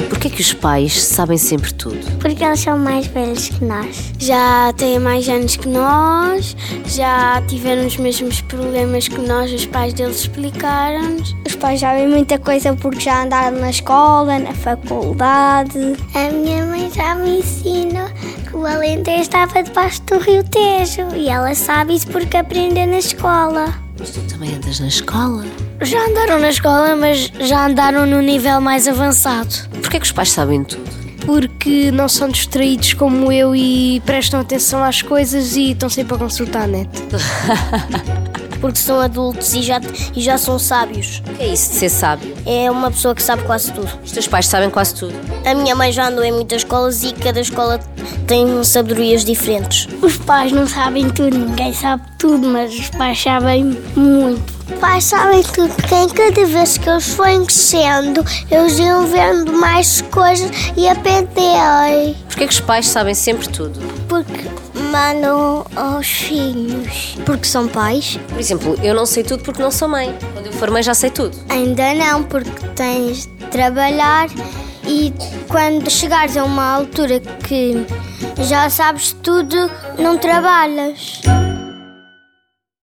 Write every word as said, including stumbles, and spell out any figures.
Porquê é que os pais sabem sempre tudo? Porque eles são mais velhos que nós. Já têm mais anos que nós, já tiveram os mesmos problemas que nós, os pais deles explicaram-nos. Os pais sabem muita coisa porque já andaram na escola, na faculdade. A minha mãe já me ensina que o Alentejo estava debaixo do Rio Tejo e ela sabe isso porque aprendeu na escola. Mas tu também andas na escola? Já andaram na escola, mas já andaram no nível mais avançado. Porquê é que os pais sabem tudo? Porque não são distraídos como eu e prestam atenção às coisas e estão sempre a consultar a net. Porque são adultos e já, e já são sábios. O que é isso de ser sábio? É uma pessoa que sabe quase tudo. Os teus pais sabem quase tudo? A minha mãe já andou em muitas escolas e cada escola tem sabedorias diferentes. Os pais não sabem tudo, ninguém sabe tudo, mas os pais sabem muito. Os pais sabem tudo, porque em cada vez que eles forem crescendo, eles iam vendo mais coisas e aprenderem. Porquê é que os pais sabem sempre tudo? Porque mandam aos filhos. Porque são pais? Por exemplo, eu não sei tudo porque não sou mãe. Quando eu for mãe já sei tudo. Ainda não, porque tens de trabalhar e quando chegares a uma altura que já sabes tudo, não trabalhas.